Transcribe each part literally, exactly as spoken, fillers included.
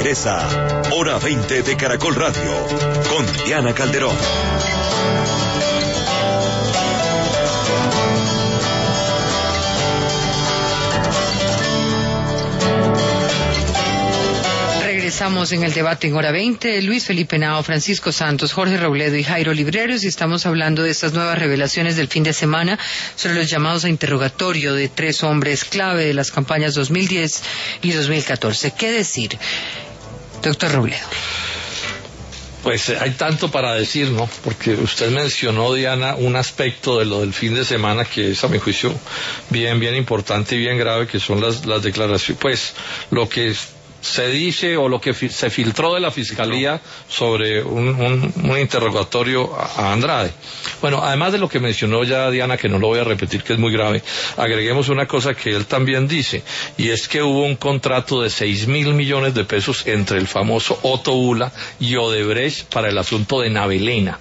regresa Hora veinte de Caracol Radio con Diana Calderón. Estamos en el debate en Hora veinte, Luis Felipe Henao, Francisco Santos, Jorge Robledo y Jairo Libreros, y estamos hablando de estas nuevas revelaciones del fin de semana sobre los llamados a interrogatorio de tres hombres clave de las campañas dos mil diez y dos mil catorce. ¿Qué decir, doctor Robledo? Pues hay tanto para decir, ¿no? Porque usted mencionó, Diana, un aspecto de lo del fin de semana que es, a mi juicio, bien, bien importante y bien grave, que son las, las declaraciones, pues, lo que es, se dice o lo que fi- se filtró de la Fiscalía sobre un, un, un interrogatorio a, a Andrade. Bueno, además de lo que mencionó ya Diana, que no lo voy a repetir, que es muy grave, agreguemos una cosa que él también dice, y es que hubo un contrato de seis mil millones de pesos entre el famoso Otto Ula y Odebrecht para el asunto de Navelena,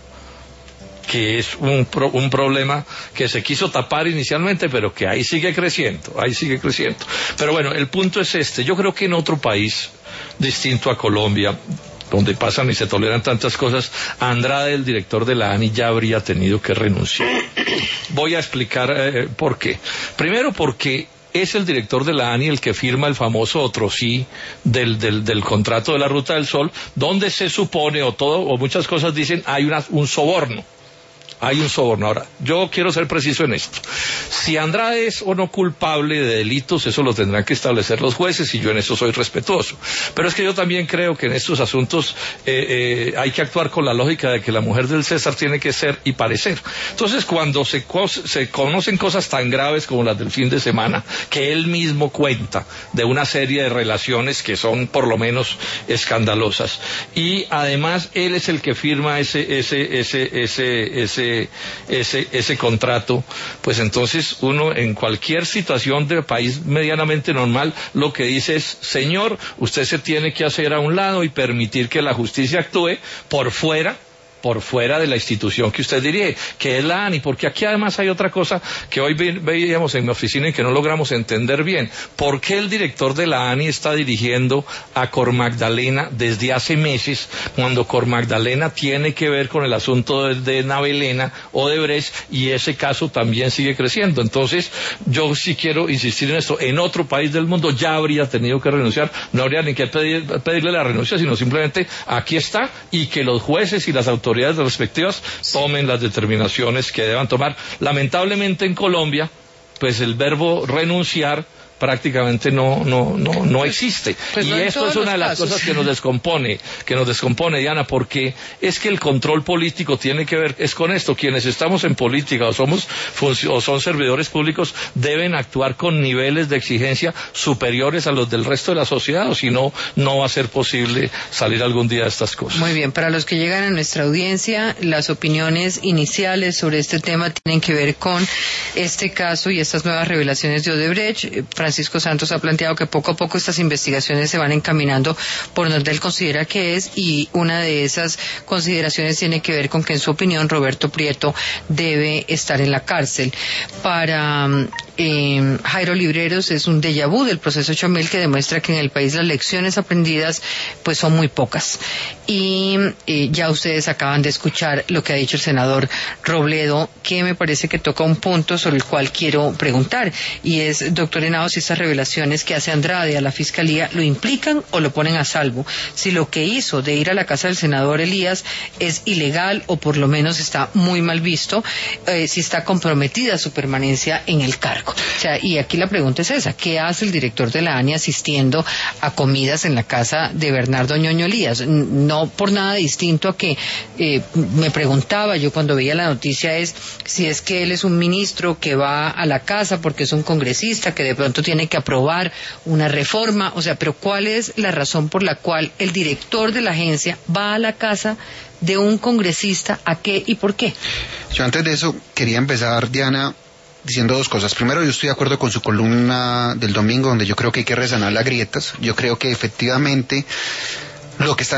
que es un, pro, un problema que se quiso tapar inicialmente, pero que ahí sigue creciendo, ahí sigue creciendo. Pero bueno, el punto es este: yo creo que en otro país distinto a Colombia, donde pasan y se toleran tantas cosas, Andrade, el director de la A N I, ya habría tenido que renunciar. Voy a explicar eh, por qué. Primero, porque es el director de la A N I el que firma el famoso otro sí del, del, del contrato de la Ruta del Sol, donde se supone, o todo, o muchas cosas dicen, hay una, un soborno. Hay un soborno. Ahora, yo quiero ser preciso en esto. Si Andrade es o no culpable de delitos, eso lo tendrán que establecer los jueces, y yo en eso soy respetuoso. Pero es que yo también creo que en estos asuntos eh, eh, hay que actuar con la lógica de que la mujer del César tiene que ser y parecer. Entonces, cuando se, se conocen cosas tan graves como las del fin de semana, que él mismo cuenta de una serie de relaciones que son por lo menos escandalosas, y además él es el que firma ese, ese, ese, ese, ese Ese, ese contrato, pues entonces uno en cualquier situación de país medianamente normal lo que dice es: señor, usted se tiene que hacer a un lado y permitir que la justicia actúe por fuera por fuera de la institución que usted dirige, que es la A N I, porque aquí además hay otra cosa que hoy ve, veíamos en mi oficina y que no logramos entender bien. ¿Por qué el director de la A N I está dirigiendo a Cor Magdalena desde hace meses, cuando Cor Magdalena tiene que ver con el asunto de, de Navelena, Odebrecht, y ese caso también sigue creciendo? Entonces, yo sí quiero insistir en esto: en otro país del mundo ya habría tenido que renunciar, no habría ni que pedir, pedirle la renuncia, sino simplemente aquí está, y que los jueces y las autoridades autoridades respectivas tomen las determinaciones que deban tomar. Lamentablemente en Colombia, pues el verbo renunciar prácticamente no no no no existe. Pues y no esto es una de las casos. cosas que nos descompone, que nos descompone, Diana, porque es que el control político tiene que ver es con esto. Quienes estamos en política o somos o son servidores públicos deben actuar con niveles de exigencia superiores a los del resto de la sociedad, o si no, no va a ser posible salir algún día de estas cosas. Muy bien, para los que llegan a nuestra audiencia, las opiniones iniciales sobre este tema tienen que ver con este caso y estas nuevas revelaciones de Odebrecht. Francisco Santos ha planteado que poco a poco estas investigaciones se van encaminando por donde él considera que es, y una de esas consideraciones tiene que ver con que, en su opinión, Roberto Prieto debe estar en la cárcel. Para eh, Jairo Libreros es un déjà vu del proceso ocho mil que demuestra que en el país las lecciones aprendidas pues son muy pocas. Y eh, ya ustedes acaban de escuchar lo que ha dicho el senador Robledo, que me parece que toca un punto sobre el cual quiero preguntar, y es, doctor Henao, si estas revelaciones que hace Andrade a la Fiscalía lo implican o lo ponen a salvo, si lo que hizo de ir a la casa del senador Elías es ilegal o por lo menos está muy mal visto, eh, si está comprometida su permanencia en el cargo. O sea, y aquí la pregunta es esa: ¿qué hace el director de la A N I asistiendo a comidas en la casa de Bernardo Ñoño Elías? No por nada distinto a que eh, me preguntaba yo cuando veía la noticia, es si es que él es un ministro que va a la casa porque es un congresista que de pronto tiene que aprobar una reforma, o sea, pero ¿cuál es la razón por la cual el director de la agencia va a la casa de un congresista? ¿A qué y por qué? Yo antes de eso quería empezar, Diana, diciendo dos cosas. Primero, yo estoy de acuerdo con su columna del domingo, donde yo creo que hay que resanar las grietas. Yo creo que efectivamente lo que están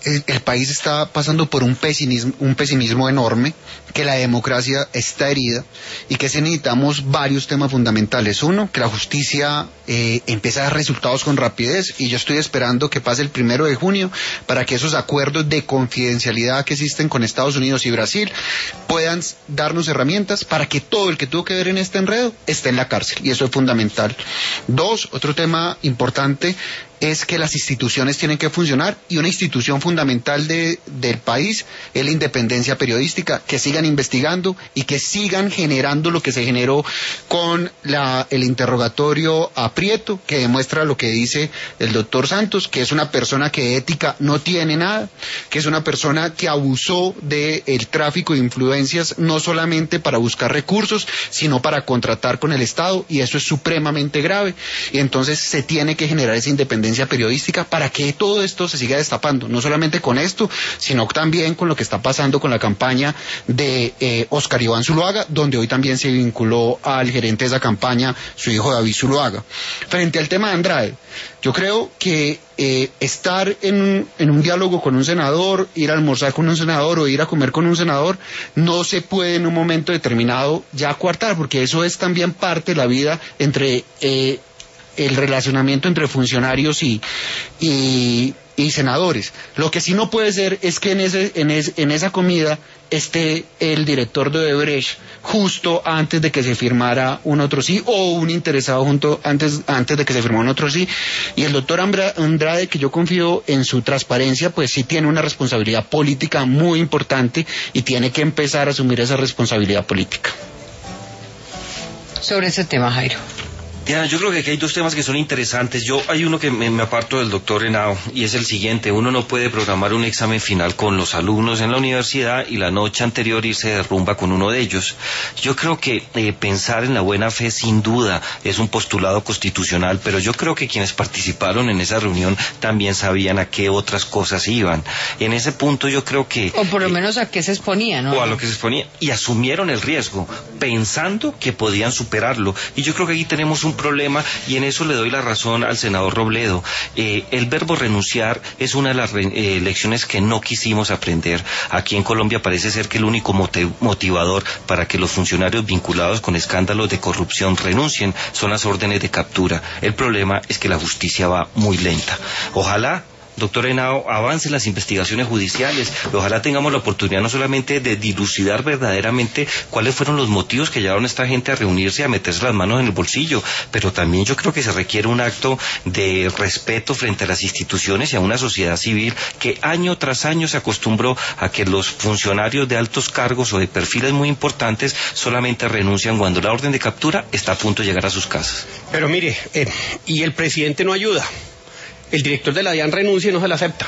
el, el país está pasando por un pesimismo, un pesimismo enorme, que la democracia está herida y que necesitamos varios temas fundamentales. Uno, que la justicia eh, empiece a dar resultados con rapidez, y yo estoy esperando que pase el primero de junio para que esos acuerdos de confidencialidad que existen con Estados Unidos y Brasil puedan darnos herramientas para que todo el que tuvo que ver en este enredo esté en la cárcel, y eso es fundamental. Dos, otro tema importante es que las instituciones tienen que funcionar, y una institución fundamental de, del país es la independencia periodística, que sigan investigando y que sigan generando lo que se generó con la, el interrogatorio a Prieto, que demuestra lo que dice el doctor Santos, que es una persona que ética no tiene nada, que es una persona que abusó del tráfico de influencias, no solamente para buscar recursos, sino para contratar con el Estado, y eso es supremamente grave, y entonces se tiene que generar esa independencia periodística para que todo esto se siga destapando, no solamente con esto, sino también con lo que está pasando con la campaña de eh, Oscar Iván Zuluaga, donde hoy también se vinculó al gerente de esa campaña, su hijo David Zuluaga. Frente al tema de Andrade, yo creo que eh, estar en un, en un diálogo con un senador, ir a almorzar con un senador o ir a comer con un senador, no se puede en un momento determinado ya coartar, porque eso es también parte de la vida entre eh, el relacionamiento entre funcionarios y, y, y senadores. Lo que sí no puede ser es que en, ese, en, es, en esa comida esté el director de Odebrecht justo antes de que se firmara un otro sí, o un interesado junto antes, antes de que se firmara un otro sí. Y el doctor Andrade, que yo confío en su transparencia, pues sí tiene una responsabilidad política muy importante y tiene que empezar a asumir esa responsabilidad política. Sobre ese tema, Jairo. Diana, yo creo que aquí hay dos temas que son interesantes. Yo hay uno que me, me aparto del doctor Henao, y es el siguiente: uno no puede programar un examen final con los alumnos en la universidad y la noche anterior irse de rumba con uno de ellos. Yo creo que eh, pensar en la buena fe sin duda es un postulado constitucional, pero yo creo que quienes participaron en esa reunión también sabían a qué otras cosas iban. En ese punto yo creo que... O por lo eh, menos a qué se exponía, ¿no? O a lo que se exponía, y asumieron el riesgo, pensando que podían superarlo. Y yo creo que aquí tenemos un problema, y en eso le doy la razón al senador Robledo. Eh, el verbo renunciar es una de las re, eh, lecciones que no quisimos aprender. Aquí en Colombia parece ser que el único motivador para que los funcionarios vinculados con escándalos de corrupción renuncien son las órdenes de captura. El problema es que la justicia va muy lenta. Ojalá, doctor Henao, avancen las investigaciones judiciales. Ojalá tengamos la oportunidad no solamente de dilucidar verdaderamente cuáles fueron los motivos que llevaron a esta gente a reunirse y a meterse las manos en el bolsillo, pero también yo creo que se requiere un acto de respeto frente a las instituciones y a una sociedad civil que año tras año se acostumbró a que los funcionarios de altos cargos o de perfiles muy importantes solamente renuncian cuando la orden de captura está a punto de llegar a sus casas. Pero mire, eh, y el presidente no ayuda. El director de la DIAN renuncia y no se la acepta.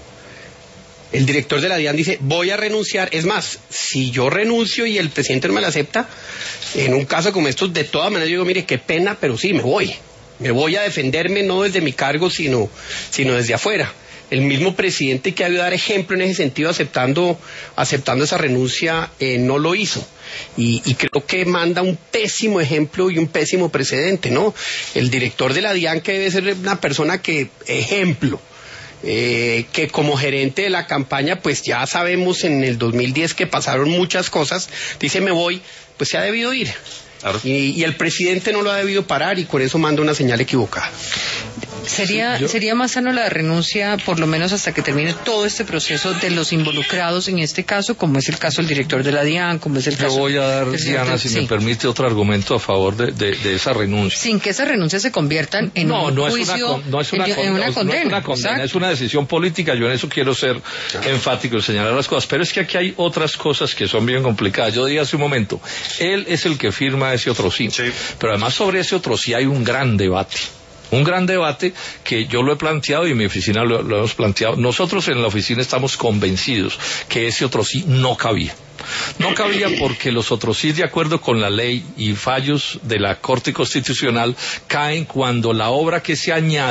El director de la DIAN dice, voy a renunciar. Es más, si yo renuncio y el presidente no me la acepta, en un caso como estos, de todas maneras yo digo, mire, qué pena, pero sí, me voy. Me voy a defenderme no desde mi cargo, sino, sino desde afuera. El mismo presidente que ha de dar ejemplo en ese sentido, aceptando, aceptando esa renuncia, eh, no lo hizo. Y, y creo que manda un pésimo ejemplo y un pésimo precedente, ¿no? El director de la DIAN, que debe ser una persona que, ejemplo, eh, que como gerente de la campaña, pues ya sabemos en el dos mil diez que pasaron muchas cosas, dice me voy, pues se ha debido ir. Claro. Y, y el presidente no lo ha debido parar, y con eso manda una señal equivocada. Sería, ¿Yo? sería más sano la renuncia, por lo menos hasta que termine todo este proceso de los involucrados en este caso, como es el caso del director de la DIAN, como es el caso... Yo voy a dar, Diana, si sí. me permite, otro argumento a favor de, de, de esa renuncia. Sin que esas renuncias se conviertan en no, un no juicio, es una, no es una, en, con, en una no condena. No es una condena, es una decisión política. Yo en eso quiero ser enfático y señalar las cosas. Pero es que aquí hay otras cosas que son bien complicadas. Yo dije hace un momento, él es el que firma ese otro sí. sí. Pero además sobre ese otro sí hay un gran debate. Un gran debate que yo lo he planteado y en mi oficina lo, lo hemos planteado. Nosotros en la oficina estamos convencidos que ese otro sí no cabía. No cabía porque los otros sí, de acuerdo con la ley y fallos de la Corte Constitucional, caen cuando la obra que se añade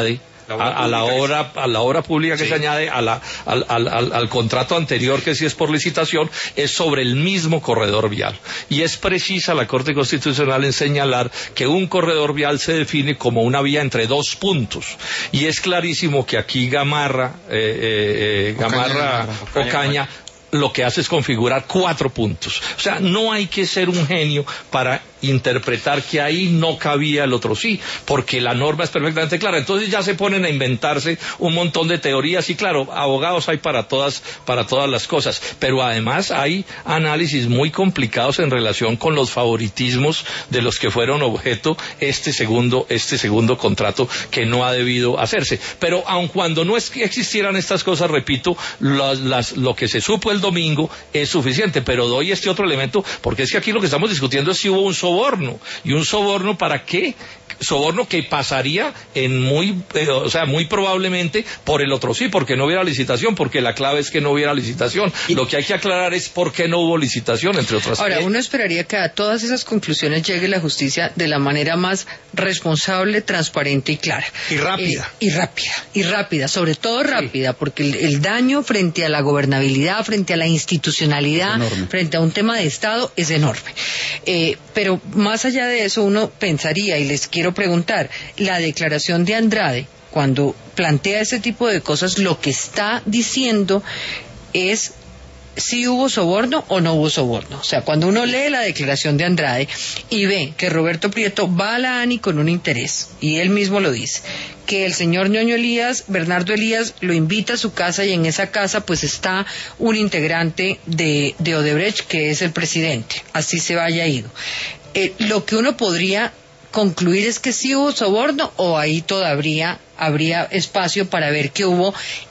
a, a la obra a la obra pública que sí. se añade a la, al, al, al, al contrato anterior, que sí es por licitación, es sobre el mismo corredor vial. Y es precisa la Corte Constitucional en señalar que un corredor vial se define como una vía entre dos puntos. Y es clarísimo que aquí Gamarra, eh, eh, eh, Gamarra, Ocaña, Ocaña lo que hace es configurar cuatro puntos. O sea, no hay que ser un genio para interpretar que ahí no cabía el otro sí, porque la norma es perfectamente clara. Entonces ya se ponen a inventarse un montón de teorías y claro, abogados hay para todas, para todas las cosas, pero además hay análisis muy complicados en relación con los favoritismos de los que fueron objeto este segundo, este segundo contrato que no ha debido hacerse. Pero aun cuando no es que existieran estas cosas, repito, las, las, lo que se supo el domingo es suficiente, pero doy este otro elemento, porque es que aquí lo que estamos discutiendo es si hubo un soborno, y un soborno ¿para qué? Soborno que pasaría en muy, eh, o sea, muy probablemente por el otro sí, porque no hubiera licitación, porque la clave es que no hubiera licitación. Y lo que hay que aclarar es por qué no hubo licitación, entre otras cosas. Ahora, uno esperaría que a todas esas conclusiones llegue la justicia de la manera más responsable, transparente y clara. Y rápida. Eh, y rápida, y rápida, sobre todo rápida, sí. porque el, el daño frente a la gobernabilidad, frente a la institucionalidad, frente a un tema de Estado es enorme. Eh, pero más allá de eso, uno pensaría, y les quiero preguntar, la declaración de Andrade, cuando plantea ese tipo de cosas, lo que está diciendo es si hubo soborno o no hubo soborno. O sea, cuando uno lee la declaración de Andrade y ve que Roberto Prieto va a la ANI con un interés, y él mismo lo dice, que el señor Ñoño Elías, Bernardo Elías, lo invita a su casa y en esa casa pues está un integrante de, de Odebrecht, que es el presidente, así se vaya ido. Eh, lo que uno podría concluir es que sí hubo soborno, o ahí todavía habría espacio para ver que hubo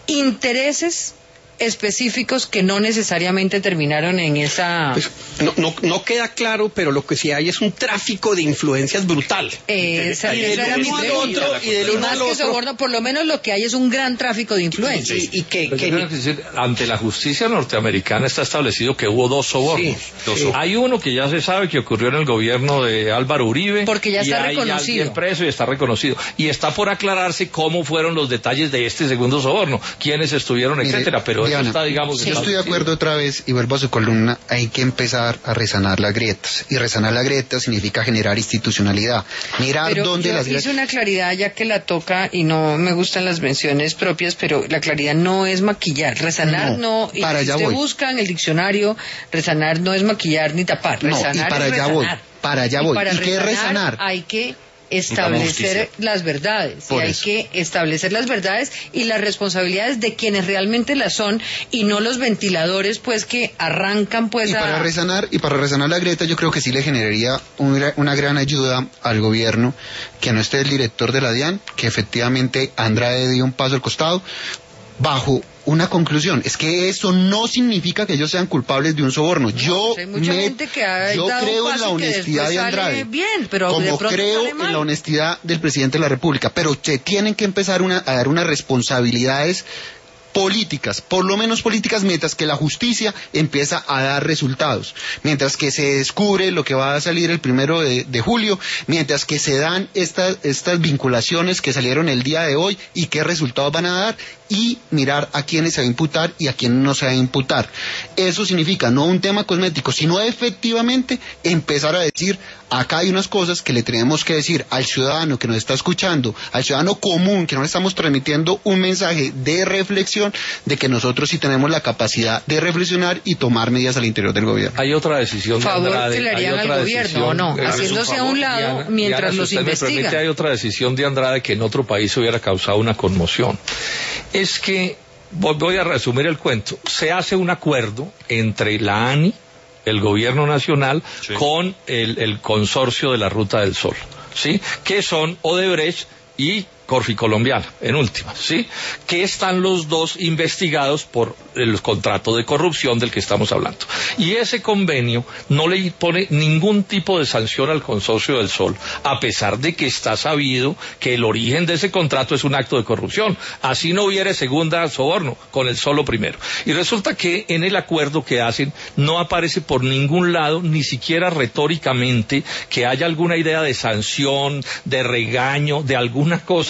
intereses específicos que no necesariamente terminaron en esa... Pues, no, no, no queda claro, pero lo que sí hay es un tráfico de influencias brutal. Eh, esa, y del esa uno al otro, y del uno al otro. Soborno, por lo menos lo que hay es un gran tráfico de influencias. Y, y que, que, que que decir, ante la justicia norteamericana está establecido que hubo dos sobornos. Sí, dos sí. Hay uno que ya se sabe que ocurrió en el gobierno de Álvaro Uribe. Porque ya está y reconocido. Hay alguien preso y está reconocido. Y está por aclararse cómo fueron los detalles de este segundo soborno, quiénes estuvieron, Mire, etcétera. Pero Diana, eso está, digamos... Sí. Yo estoy de acuerdo otra vez, y vuelvo a su columna, hay que empezar a resanar las grietas. Y resanar las grietas significa generar institucionalidad. Mirar pero dónde yo las grietas... hice una claridad ya que la toca, y no me gustan las menciones propias, pero la claridad no es maquillar. Resanar no, no y para si usted voy. busca en el diccionario, resanar no es maquillar ni tapar. Resanar no, y para es allá resanar. voy. Para allá voy. Y, para ¿Y qué es resanar? Hay que establecer las verdades, y hay que establecer las verdades y las responsabilidades de quienes realmente las son, y no los ventiladores pues que arrancan pues y a... para resanar y para resanar la grieta, yo creo que sí le generaría una, una gran ayuda al gobierno que no esté el director de la DIAN, que efectivamente Andrade dio un paso al costado bajo una conclusión. Es que eso no significa que ellos sean culpables de un soborno. No, yo pues hay mucha me, gente que ha yo dado creo un en la paso honestidad de Andrade, bien, pero como de pronto creo sale mal. en la honestidad del presidente de la República, pero se tienen que empezar una, a dar unas responsabilidades políticas, por lo menos políticas, mientras que la justicia empieza a dar resultados, mientras que se descubre lo que va a salir el primero de, de julio, mientras que se dan estas, estas vinculaciones que salieron el día de hoy y qué resultados van a dar, y mirar a quiénes se va a imputar y a quiénes no se va a imputar. Eso significa no un tema cosmético, sino efectivamente empezar a decir, acá hay unas cosas que le tenemos que decir al ciudadano que nos está escuchando, al ciudadano común, que no le estamos transmitiendo un mensaje de reflexión, de que nosotros sí tenemos la capacidad de reflexionar y tomar medidas al interior del gobierno. Hay otra decisión de favor Andrade, que le harían hay otra al gobierno, decisión, ¿o no? eh, Haciéndose favor, a un lado Diana, mientras Diana, si los usted investigan. me permite, hay otra decisión de Andrade que en otro país hubiera causado una conmoción. Es que, voy a resumir el cuento, se hace un acuerdo entre la ANI, el gobierno nacional, sí, con el, el consorcio de la Ruta del Sol, ¿sí? Que son Odebrecht y Corficolombiana, en últimas, ¿sí? Que están los dos investigados por el contrato de corrupción del que estamos hablando. Y ese convenio no le pone ningún tipo de sanción al Consorcio del Sol, a pesar de que está sabido que el origen de ese contrato es un acto de corrupción. Así no hubiera segunda soborno, con el solo primero. Y resulta que en el acuerdo que hacen no aparece por ningún lado, ni siquiera retóricamente, que haya alguna idea de sanción, de regaño, de alguna cosa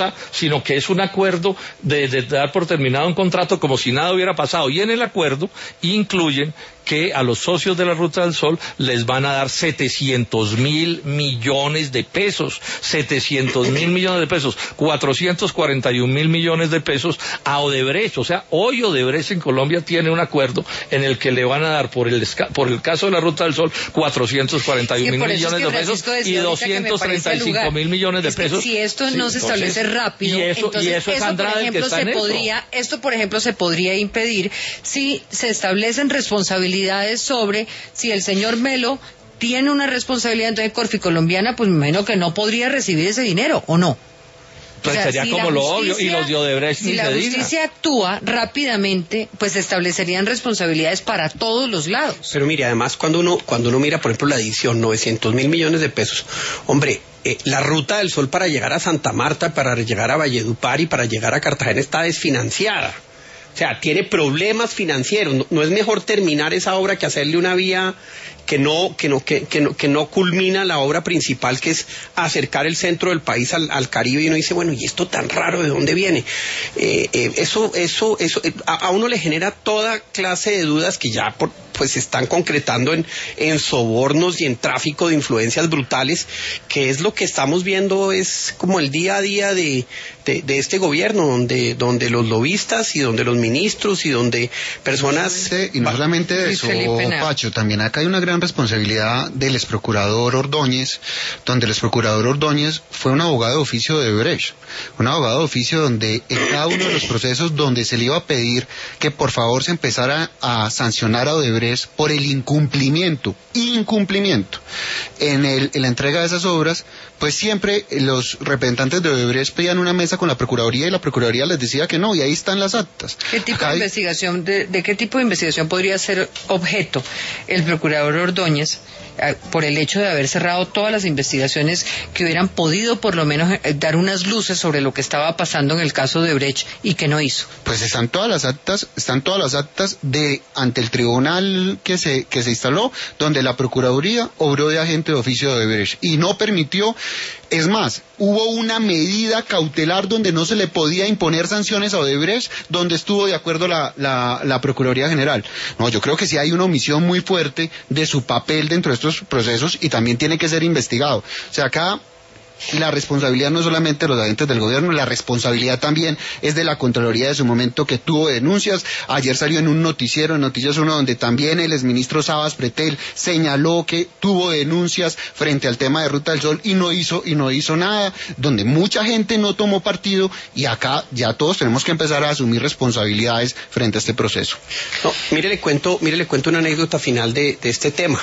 cosa, sino que es un acuerdo de, de dar por terminado un contrato como si nada hubiera pasado. Y en el acuerdo incluyen que a los socios de la Ruta del Sol les van a dar setecientos mil millones de pesos, setecientos mil millones de pesos, cuatrocientos cuarenta y un mil millones de pesos a Odebrecht. O sea, hoy Odebrecht en Colombia tiene un acuerdo en el que le van a dar por el, por el caso de la Ruta del Sol cuatrocientos cuarenta y un mil millones de pesos y doscientos treinta y cinco mil millones de pesos. Si esto no se establece rápido, y eso, entonces y eso, es eso por ejemplo se podría, esto por ejemplo se podría impedir si se establecen responsabilidades sobre si el señor Melo tiene una responsabilidad entonces Corfi Colombiana, pues me imagino que no podría recibir ese dinero, ¿o no? Pues o sea, sería si como lo obvio, y los de Odebrecht si ni la se justicia diga. actúa rápidamente, pues se establecerían responsabilidades para todos los lados. Pero mire, además cuando uno cuando uno mira, por ejemplo, la adición, novecientos mil millones de pesos, hombre, eh, la Ruta del Sol para llegar a Santa Marta, para llegar a Valledupar y para llegar a Cartagena está desfinanciada. O sea, tiene problemas financieros. No, no es mejor terminar esa obra que hacerle una vía que no, que no, que, que no, que no culmina la obra principal, que es acercar el centro del país al, al Caribe. Y uno dice, bueno, ¿y esto tan raro de dónde viene? Eh, eh, eso, eso, eso, eh, a, a uno le genera toda clase de dudas que ya por, pues se están concretando en, en sobornos y en tráfico de influencias brutales, que es lo que estamos viendo, es como el día a día de, de, de este gobierno, donde, donde los lobistas y donde los ministros y donde personas... Y no solamente de eso, Pacho, también acá hay una gran responsabilidad del exprocurador Ordóñez, donde el exprocurador Ordóñez fue un abogado de oficio de Odebrecht, un abogado de oficio donde en cada uno de los procesos donde se le iba a pedir que por favor se empezara a sancionar a Odebrecht por el incumplimiento, incumplimiento en, el, en la entrega de esas obras, pues siempre los representantes de Odebrecht pedían una mesa con la Procuraduría y la Procuraduría les decía que no, y ahí están las actas. ¿Qué tipo Acá de hay... investigación, de, de qué tipo de investigación podría ser objeto el procurador Ordóñez por el hecho de haber cerrado todas las investigaciones que hubieran podido por lo menos dar unas luces sobre lo que estaba pasando en el caso de Odebrecht y que no hizo? Pues están todas las actas, están todas las actas de ante el tribunal que se que se instaló, donde la Procuraduría obró de agente de oficio de Odebrecht y no permitió. Es más, hubo una medida cautelar donde no se le podía imponer sanciones a Odebrecht, donde estuvo de acuerdo la, la, la Procuraduría General. No, yo creo que sí hay una omisión muy fuerte de su papel dentro de estos procesos y también tiene que ser investigado. O sea, acá la responsabilidad no es solamente de los agentes del gobierno, la responsabilidad también es de la Contraloría de su momento, que tuvo denuncias. Ayer salió en un noticiero, en Noticias uno, donde también el exministro Sabas Pretel señaló que tuvo denuncias frente al tema de Ruta del Sol y no hizo y no hizo nada, donde mucha gente no tomó partido, y acá ya todos tenemos que empezar a asumir responsabilidades frente a este proceso. No, mire, le cuento, mire, le cuento una anécdota final de, de este tema.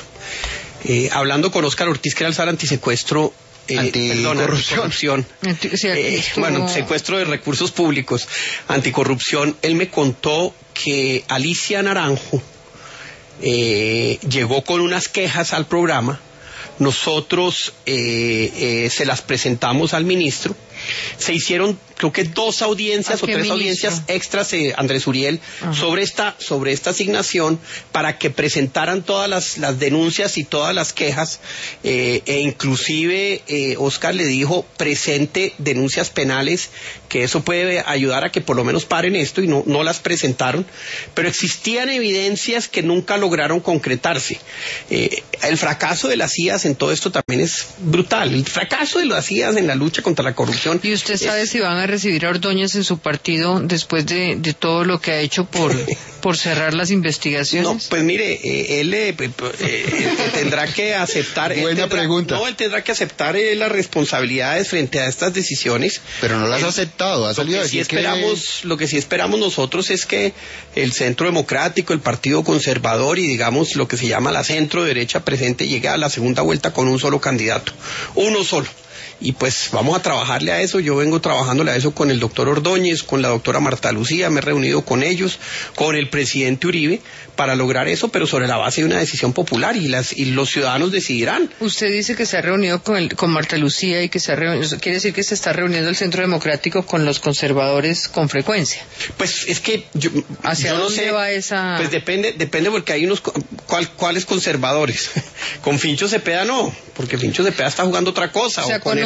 Eh, hablando con Óscar Ortiz, que era el SAR antisecuestro, Eh, anticorrupción, Anti, sí, eh, estuvo... bueno, secuestro de recursos públicos, anticorrupción. Él me contó que Alicia Naranjo eh, llegó con unas quejas al programa. Nosotros eh, eh, se las presentamos al ministro. Se hicieron, creo que dos audiencias o tres ministro? audiencias extras, eh, Andrés Uriel, Ajá. sobre esta sobre esta asignación, para que presentaran todas las, las denuncias y todas las quejas, eh, e inclusive eh, Óscar le dijo, presente denuncias penales, que eso puede ayudar a que por lo menos paren esto, y no, no las presentaron, pero existían evidencias que nunca lograron concretarse. Eh, el fracaso de las C I A S en todo esto también es brutal, el fracaso de las C I A S en la lucha contra la corrupción. ¿Y usted sabe es... si van a recibir a Ordóñez en su partido después de, de todo lo que ha hecho por, por cerrar las investigaciones? No, pues mire, eh, él eh, eh, tendrá que aceptar... Buena tendrá, pregunta. No, él tendrá que aceptar eh, las responsabilidades frente a estas decisiones. Pero no las él, ha aceptado, ha salido lo a que sí decir esperamos, que... Lo que sí esperamos nosotros es que el Centro Democrático, el Partido Conservador y digamos lo que se llama la centro derecha presente llegue a la segunda vuelta con un solo candidato, uno solo. Y pues vamos a trabajarle a eso. Yo vengo trabajándole a eso con el doctor Ordóñez, con la doctora Marta Lucía, me he reunido con ellos, con el presidente Uribe, para lograr eso, pero sobre la base de una decisión popular, y las y los ciudadanos decidirán. Usted dice que se ha reunido con, el, con Marta Lucía y que se ha reunido, quiere decir que se está reuniendo el Centro Democrático con los conservadores con frecuencia. Pues es que yo, ¿Hacia yo no dónde sé, va esa...? Pues depende, depende porque hay unos, ¿cuál, ¿cuáles conservadores? Con Fincho Cepeda no, porque Fincho Cepeda está jugando otra cosa. O sea, o con, con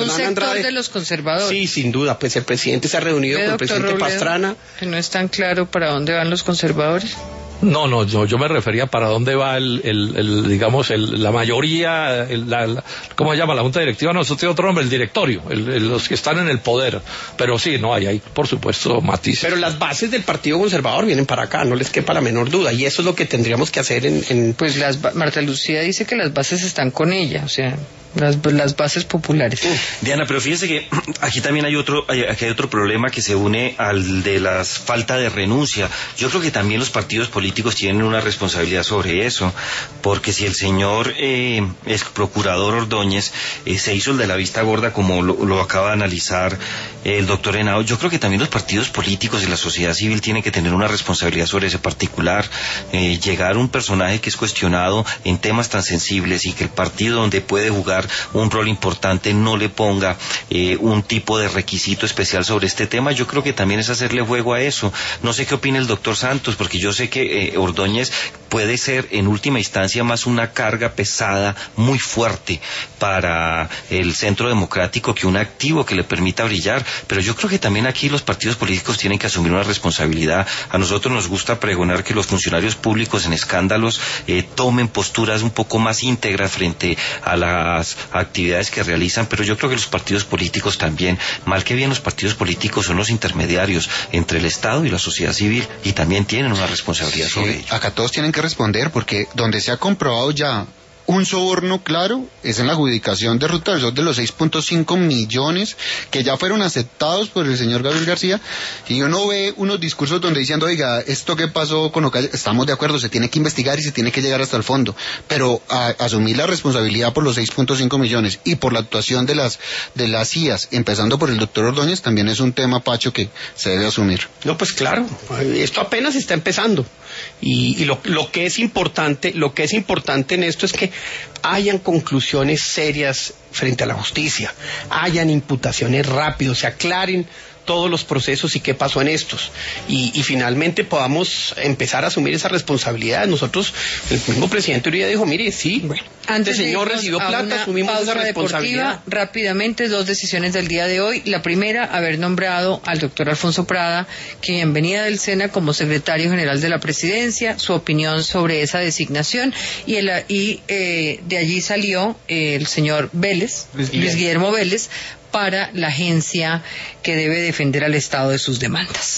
un sector Andrade, de los conservadores. Sí, sin duda, pues el presidente se ha reunido con el presidente Robledo, Pastrana. Que no es tan claro para dónde van los conservadores. No, no, yo, yo me refería para dónde va el, el, el digamos, el, la mayoría, el, la, la, ¿cómo se llama? La Junta Directiva, no, eso tiene otro nombre, el directorio, el, el, los que están en el poder. Pero sí, no, hay, hay, por supuesto, matices. Pero las bases del Partido Conservador vienen para acá, no les quepa la menor duda, y eso es lo que tendríamos que hacer en... en... Pues las, Marta Lucía dice que las bases están con ella, o sea... Las, las bases populares. Diana, pero fíjese que aquí también hay otro, hay, aquí hay otro problema que se une al de la falta de renuncia. Yo creo que también los partidos políticos tienen una responsabilidad sobre eso, porque si el señor eh, ex procurador Ordóñez eh, se hizo el de la vista gorda, como lo, lo acaba de analizar eh, el doctor Henao, yo creo que también los partidos políticos y la sociedad civil tienen que tener una responsabilidad sobre ese particular. Eh, llegar un personaje que es cuestionado en temas tan sensibles y que el partido donde puede jugar un rol importante no le ponga eh, un tipo de requisito especial sobre este tema, yo creo que también es hacerle juego a eso. No sé qué opina el doctor Santos, porque yo sé que eh, Ordóñez puede ser en última instancia más una carga pesada, muy fuerte para el Centro Democrático que un activo que le permita brillar, pero yo creo que también aquí los partidos políticos tienen que asumir una responsabilidad. A nosotros nos gusta pregonar que los funcionarios públicos en escándalos eh, tomen posturas un poco más íntegras frente a las actividades que realizan, pero yo creo que los partidos políticos también, mal que bien los partidos políticos son los intermediarios entre el Estado y la sociedad civil y también tienen una responsabilidad sí, sobre ello. Acá todos tienen que responder porque donde se ha comprobado ya un soborno claro es en la adjudicación de ruta del sol de los seis punto cinco millones que ya fueron aceptados por el señor Gabriel García, y uno ve unos discursos donde diciendo, oiga, esto que pasó con Ocasio, estamos de acuerdo, se tiene que investigar y se tiene que llegar hasta el fondo, pero a, asumir la responsabilidad por los seis punto cinco millones y por la actuación de las de las C I As, empezando por el doctor Ordóñez, también es un tema, Pacho, que se debe asumir. No, pues claro, esto apenas está empezando. Y, y lo, lo que es importante, lo que es importante en esto es que hayan conclusiones serias frente a la justicia, hayan imputaciones rápidas, se aclaren todos los procesos y qué pasó en estos, y, y finalmente podamos empezar a asumir esa responsabilidad. Nosotros, el mismo presidente Uribe dijo, mire, sí, bueno, antes este señor recibió plata, asumimos esa responsabilidad. Rápidamente, dos decisiones del día de hoy. La primera, haber nombrado al doctor Alfonso Prada, quien venía del SENA, como secretario general de la presidencia, su opinión sobre esa designación, y, el, y eh, de allí salió eh, el señor Vélez, Luis Guillermo. Luis Guillermo Vélez, para la agencia que debe defender al Estado de sus demandas.